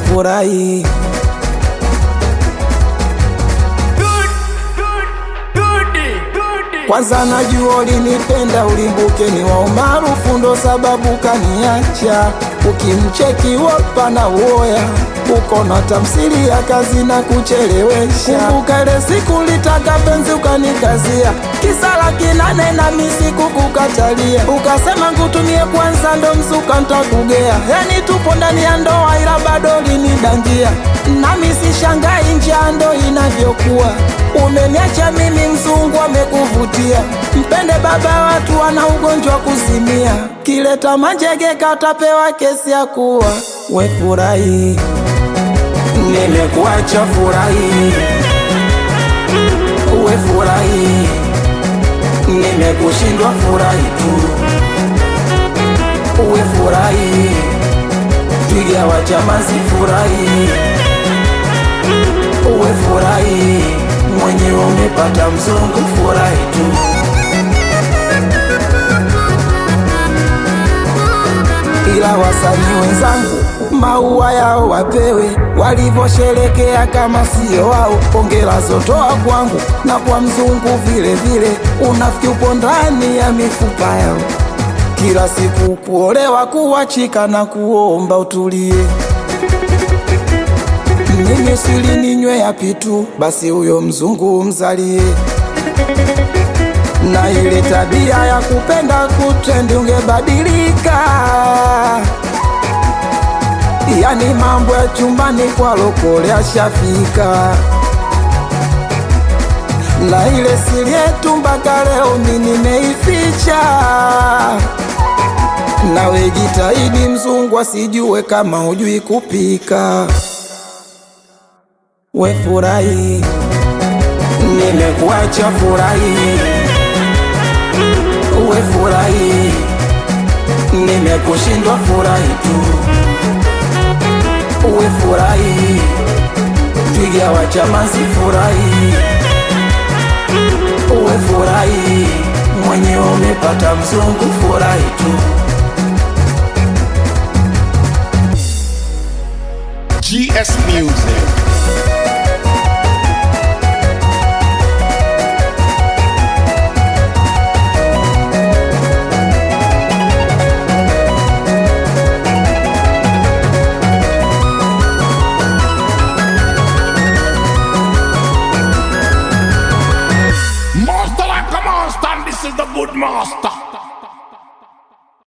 furahi. Kwanza najua ulinipenda ulimbuke ni wa umaarufu ndo sababu kaniacha. Ukimcheki wapa na uoya uko na tamsiri ya kazi na kuchelewesha. Kumbuka ile siku litaka penzi ukanikazia, kisala kinane na misiku kukatalia. Ukasema ngutumie kwanza ndo msuka ntakugea. Yani tupo ndani ya ndoa ila bado linidangia. Nami sishangai njaa ndo inavyokuwa. Umeniacha mimi mzungu amekuvutia. Mpende baba watu wana ugonjwa kuzimia. Kileta manjege katapewa kesi ya kuwa. We furahi, nimekuacha furahi. We furahi, nimekushindwa furahi tu. We furahi, piga wachamazi furahi. We furahi, mwenye umepata mzungu furahi tu. Ila wasanii wenzangu maua yao wapewe, walivosherekea kama sio wao. Pongela zotoa kwangu na kwa mzungu vile vile. Unafiki upo ndani ya mifupa yao. Kila siku kuolewa kuachika na kuomba utulie. Mimi sili ninywe ya pitu, basi huyo mzungu mzalie. Na ile tabia ya kupenda kutrendi ungebadilika. Yani mambo ya chumbani kwa lokole ashafika. Na ile siri yetu mpaka leo mimi nimeificha. Nawe jitahidi mzungu asijue kama hujui kupika. We furahi, nimekuacha furahi. We furahi, nimekushindwa furahi tu. We furahi, piga wachamazi furahi. We furahi, mwenye umepata mzungu furahi tu. GS Music. Master like a master, and this is the good master.